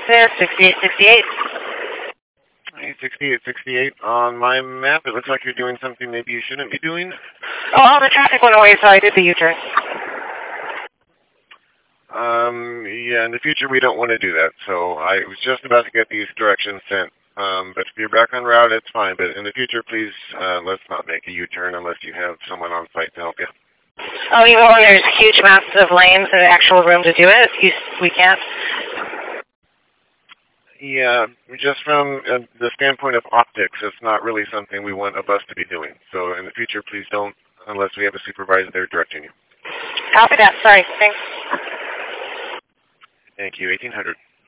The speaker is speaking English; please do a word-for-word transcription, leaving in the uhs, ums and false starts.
is sixty-eight sixty-eight. Hey, sixty-eight sixty-eight. On my map, it looks like you're doing something maybe you shouldn't be doing. Oh, all the traffic went away, so I did the U-turn. Um, yeah, in the future we don't want to do that, so I was just about to get these directions sent. Um, but if you're back on route, it's fine. But in the future, please, uh, let's not make a U-turn unless you have someone on site to help you. Oh, even when there's huge masses of lanes and actual room to do it, you, we can't? Yeah, just from uh, the standpoint of optics, it's not really something we want a bus to be doing. So in the future, please don't, unless we have a supervisor there directing you. Copy that. Sorry. Thanks. Thank you. eighteen hundred.